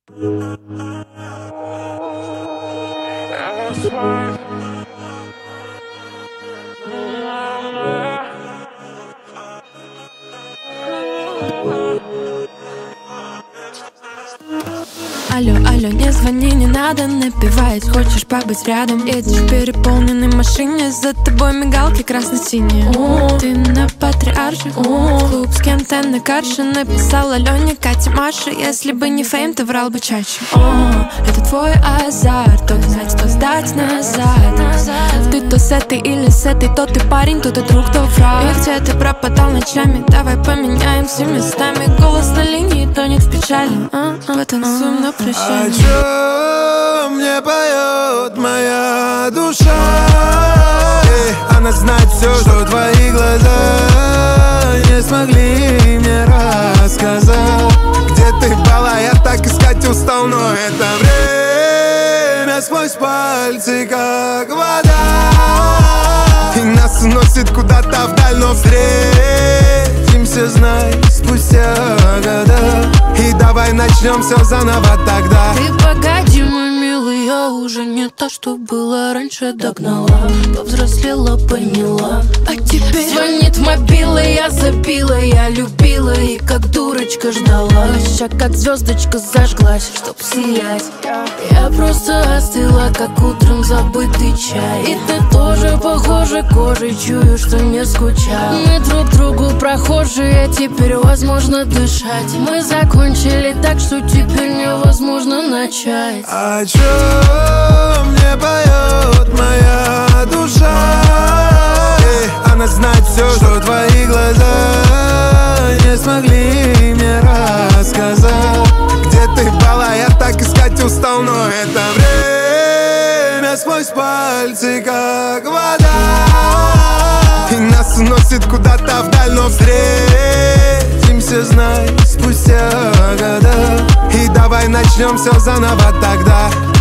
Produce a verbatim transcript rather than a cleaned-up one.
Алло, алло, не звони, не надо напевать. Хочешь побыть рядом? Едешь в переполненной машине, за тобой мигалки красно-синие. Ты на Патриарше, клуб с кем-то на карше. Написала Лене, Кате, Маше. Если бы не фейм, ты врал бы чаще. О, это твой азарт, то взять, то сдать назад. Ты то с этой или с этой, то ты парень, то ты друг, то враг. И где ты пропадал ночами? Давай поменяемся местами. Голос на линии тонет в печали. А-а, потанцуем на прощание. О чем мне поет моя душа? Эй, она знает все, что твои глаза не смогли мне рассказать. Где ты была, я так искать устал, но это время сквозь пальцы, как вода. И нас уносит куда-то вдаль, но встретимся, знай, спустя года. И давай начнем все заново тогда. Ты погоди, мой милый, я уже не то, что было раньше, догнала. Повзрослела, поняла. А теперь звонит мобила, я забила. Я любила и как дурочка ждала. Ща как звездочка зажглась, чтоб сиять. Я просто остыла, как утром забытый чай. И ты тоже похожа кожей, чую, что не скучал. Мы друг другу прохожие, теперь возможно дышать. Мы закончили так, что теперь невозможно начать. О чем мне поет моя душа? Эй, она знает все, что твои глаза не смогли мне рассказать. Где ты была, я так искать устал, но это время сквозь пальцы, как вода. И нас уносит куда-то вдаль, но встретимся, знай, спустя года. И давай начнем все заново тогда.